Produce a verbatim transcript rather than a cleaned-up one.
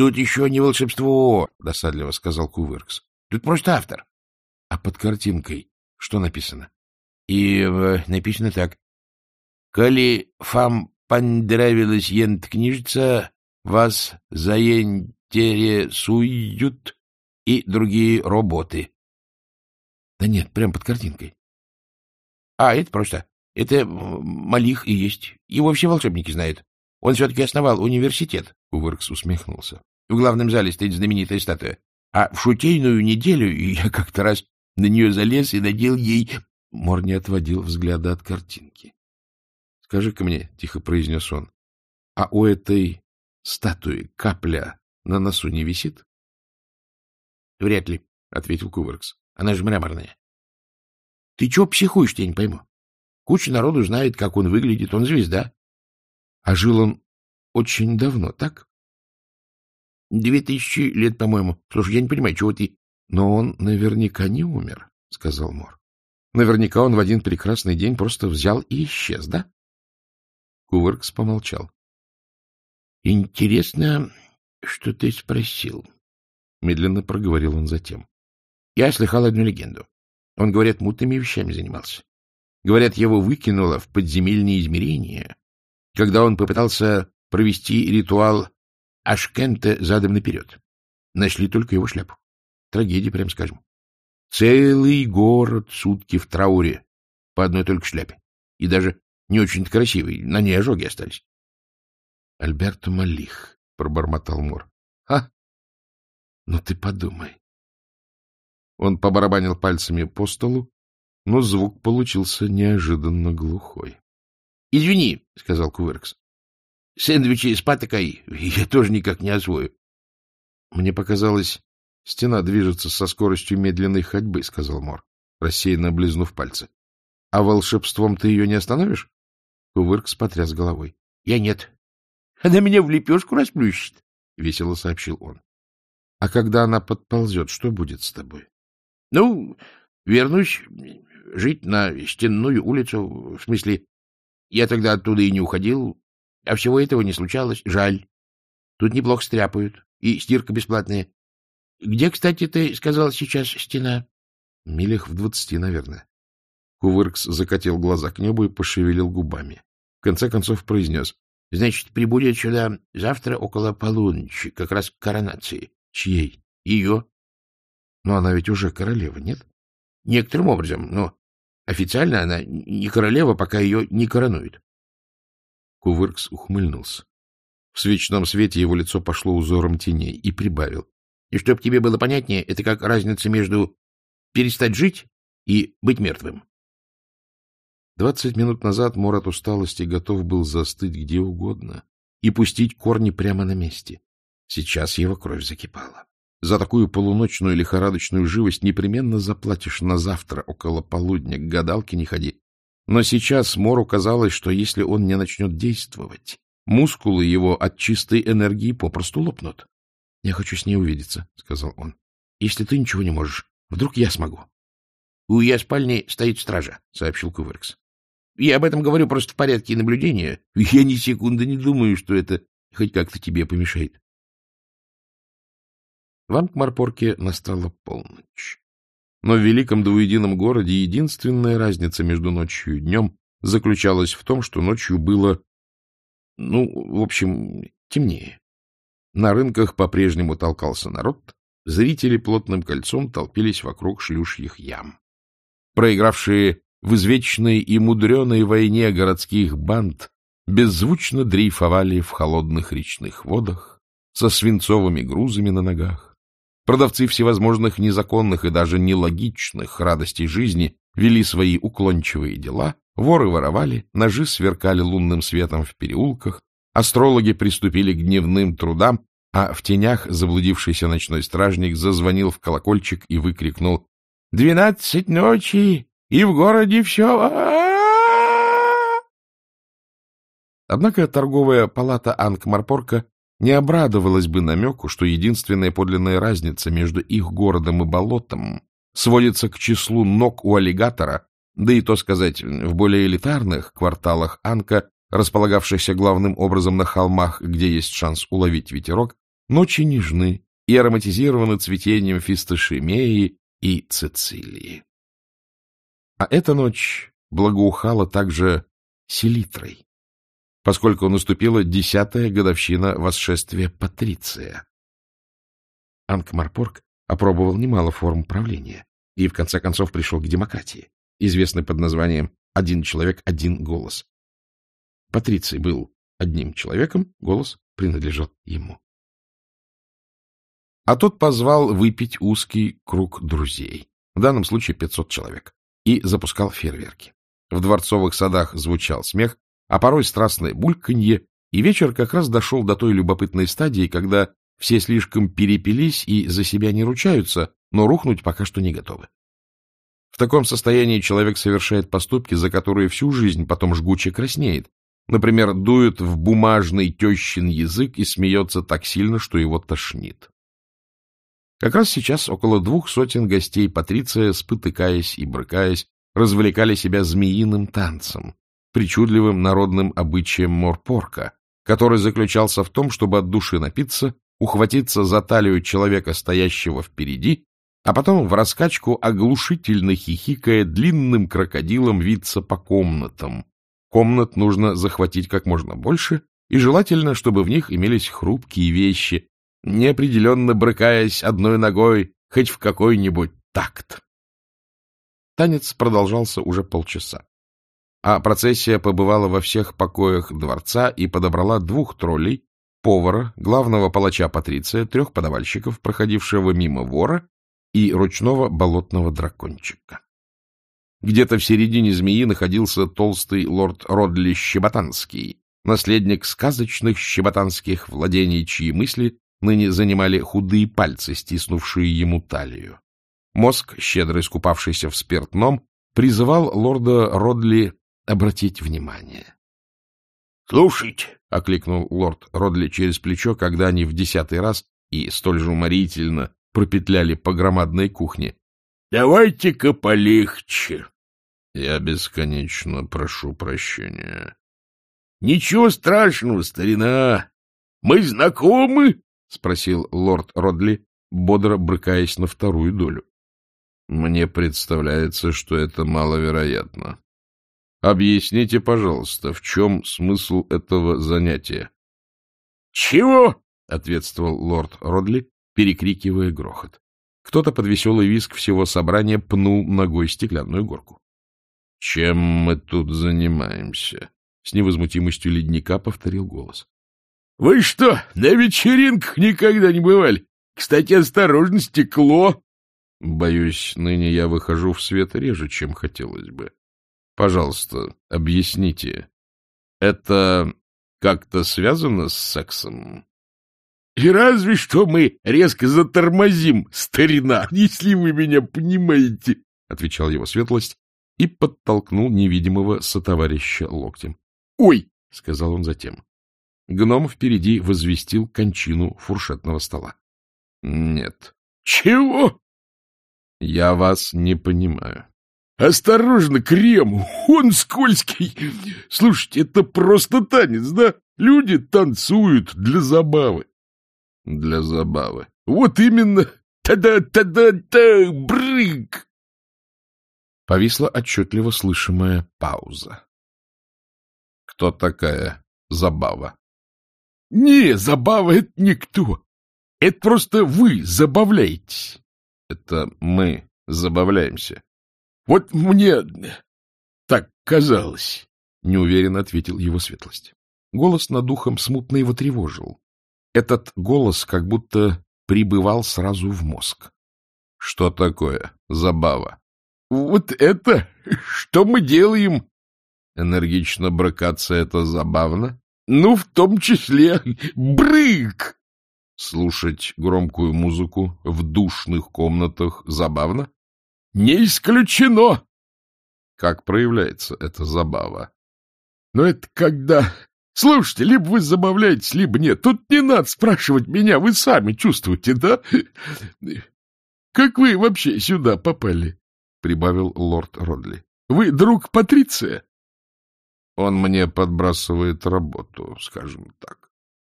тут еще не волшебство, — досадливо сказал Кувыркс. — Тут просто автор. — А под картинкой что написано? — И э, написано так. — Коли фам понравилась ент книжица, вас заинтересуют и другие работы. — Да нет, прям под картинкой. — А, это просто. Это Малих и есть. Его все волшебники знают. Он все-таки основал университет. Кувыркс усмехнулся. В главном зале стоит знаменитая статуя. А в шутейную неделю я как-то раз на нее залез и надел ей... Мор не отводил взгляда от картинки. — Скажи-ка мне, — тихо произнес он, — а у этой статуи капля на носу не висит? — Вряд ли, — ответил Кувыркс. — Она же мраморная. — Ты чего психуешь, я не пойму. Куча народу знает, как он выглядит. Он звезда. А жил он очень давно, так? Две тысячи лет, по-моему. Слушай, я не понимаю, чего ты... Но он наверняка не умер, — сказал Мор. Наверняка он в один прекрасный день просто взял и исчез, да? Кувыркс помолчал. — Интересно, что ты спросил, — медленно проговорил он затем. — Я слыхал одну легенду. Он, говорят, мутными вещами занимался. Говорят, его выкинуло в подземельные измерения, когда он попытался провести ритуал Ашкента задом наперед. Нашли только его шляпу. Трагедия, прям скажем. Целый город сутки в трауре по одной только шляпе. И даже не очень-то красивый. На ней ожоги остались. — Альберто Малих, — пробормотал Мор. — Ха! Ну ты подумай. Он побарабанил пальцами по столу, но звук получился неожиданно глухой. — Извини, — сказал Кувыркс. — Сэндвичи с патокой я тоже никак не освою. — Мне показалось, стена движется со скоростью медленной ходьбы, — сказал Мор, рассеянно облизнув пальцы. — А волшебством ты ее не остановишь? Кувыркс потряс головой. — Я нет. Она меня в лепешку расплющит, — весело сообщил он. — А когда она подползет, что будет с тобой? — Ну, вернусь жить на Стенную улицу. В смысле, я тогда оттуда и не уходил, а всего этого не случалось. Жаль. Тут неплохо стряпают, и стирка бесплатная. Где, кстати, ты сказал сейчас стена? Милях в двадцати, наверное. Кувыркс закатил глаза к небу и пошевелил губами. В конце концов произнес. — Значит, прибудет сюда завтра около полуночи, как раз к коронации. — Чьей? — Ее. — Но она ведь уже королева, нет? — Некоторым образом, но официально она не королева, пока ее не коронуют. Кувыркс ухмыльнулся. В свечном свете его лицо пошло узором теней и прибавил. — И чтоб тебе было понятнее, это как разница между перестать жить и быть мертвым. Двадцать минут назад Мор от усталости готов был застыть где угодно и пустить корни прямо на месте. Сейчас его кровь закипала. За такую полуночную лихорадочную живость непременно заплатишь на завтра около полудня, к гадалке не ходи. Но сейчас Мору казалось, что если он не начнет действовать, мускулы его от чистой энергии попросту лопнут. — Я хочу с ней увидеться, — сказал он. — Если ты ничего не можешь, вдруг я смогу. — У ее спальни стоит стража, — сообщил Кувыркс. — Я об этом говорю просто в порядке наблюдения. Я ни секунды не думаю, что это хоть как-то тебе помешает. В Анкмарпорке настала полночь. Но в великом двуедином городе единственная разница между ночью и днем заключалась в том, что ночью было, ну, в общем, темнее. На рынках по-прежнему толкался народ, зрители плотным кольцом толпились вокруг шлюшьих ям. Проигравшие в извечной и мудреной войне городских банд беззвучно дрейфовали в холодных речных водах со свинцовыми грузами на ногах. Продавцы всевозможных незаконных и даже нелогичных радостей жизни вели свои уклончивые дела, воры воровали, ножи сверкали лунным светом в переулках, астрологи приступили к дневным трудам, а в тенях заблудившийся ночной стражник зазвонил в колокольчик и выкрикнул: «Двенадцать ночи, и в городе все...» Однако торговая палата Анкмарпорка не обрадовалась бы намеку, что единственная подлинная разница между их городом и болотом сводится к числу ног у аллигатора, да и то сказать, в более элитарных кварталах Анка, располагавшихся главным образом на холмах, где есть шанс уловить ветерок, ночи нежны и ароматизированы цветением фисташемеи и цицилии. А эта ночь благоухала также селитрой, поскольку наступила десятая годовщина восшествия Патриция. Анкмарпорк опробовал немало форм правления и в конце концов пришел к демократии, известной под названием «один человек, один голос». Патриций был одним человеком, голос принадлежал ему. А тот позвал выпить узкий круг друзей, в данном случае пятьсот человек, и запускал фейерверки. В дворцовых садах звучал смех, а порой страстное бульканье, и вечер как раз дошел до той любопытной стадии, когда все слишком перепились и за себя не ручаются, но рухнуть пока что не готовы. В таком состоянии человек совершает поступки, за которые всю жизнь потом жгуче краснеет. Например, дует в бумажный тещин язык и смеется так сильно, что его тошнит. Как раз сейчас около двух сотен гостей Патриция, спотыкаясь и брыкаясь, развлекали себя змеиным танцем, причудливым народным обычаем Морпорка, который заключался в том, чтобы от души напиться, ухватиться за талию человека, стоящего впереди, а потом в раскачку, оглушительно хихикая, длинным крокодилом виться по комнатам. Комнат нужно захватить как можно больше, и желательно, чтобы в них имелись хрупкие вещи, неопределенно брыкаясь одной ногой хоть в какой-нибудь такт. Танец продолжался уже полчаса, а процессия побывала во всех покоях дворца и подобрала двух троллей, повара, главного палача Патриция, трех подавальщиков, проходившего мимо вора, и ручного болотного дракончика. Где-то в середине змеи находился толстый лорд Родли Щеботанский, наследник сказочных щеботанских владений, чьи мысли ныне занимали худые пальцы, стиснувшие ему талию. Мозг, щедро искупавшийся в спиртном, призывал лорда Родли обратить внимание. — Слушайте, — окликнул лорд Родли через плечо, когда они в десятый раз и столь же уморительно пропетляли по громадной кухне. — Давайте-ка полегче. — Я бесконечно прошу прощения. — Ничего страшного, старина. Мы знакомы? — спросил лорд Родли, бодро брыкаясь на вторую долю. — Мне представляется, что это маловероятно. Объясните, пожалуйста, в чем смысл этого занятия? — Чего? — ответствовал лорд Родли, перекрикивая грохот. Кто-то под веселый визг всего собрания пнул ногой стеклянную горку. — Чем мы тут занимаемся? — с невозмутимостью ледника повторил голос. — Вы что, на вечеринках никогда не бывали? Кстати, осторожно, стекло. — Боюсь, ныне я выхожу в свет реже, чем хотелось бы. Пожалуйста, объясните, это как-то связано с сексом? — И разве что мы резко затормозим, старина, если вы меня понимаете, — отвечал его светлость и подтолкнул невидимого сотоварища локтем. — Ой! — сказал он затем. Гном впереди возвестил кончину фуршетного стола. — Нет. — Чего? — Я вас не понимаю. — Осторожно, крем, он скользкий. Слушайте, это просто танец, да? Люди танцуют для забавы. — Для забавы. — Вот именно. Та-да-та-да-та, брык! Повисла отчетливо слышимая пауза. — Кто такая забава? — Не, забава — это никто. Это просто вы забавляетесь. — Это мы забавляемся. — Вот мне так казалось, — неуверенно ответил его светлость. Голос над ухом смутно его тревожил. Этот голос как будто прибывал сразу в мозг. — Что такое забава? — Вот это, что мы делаем. — Энергично брыкаться — это забавно? — Ну, в том числе. Брык! — Слушать громкую музыку в душных комнатах забавно? — Не исключено. — Как проявляется эта забава? — Ну, это когда... Слушайте, либо вы забавляетесь, либо нет. Тут не надо спрашивать меня, вы сами чувствуете, да? Как вы вообще сюда попали? — прибавил лорд Родли. — Вы друг Патриция? — Он мне подбрасывает работу, скажем так.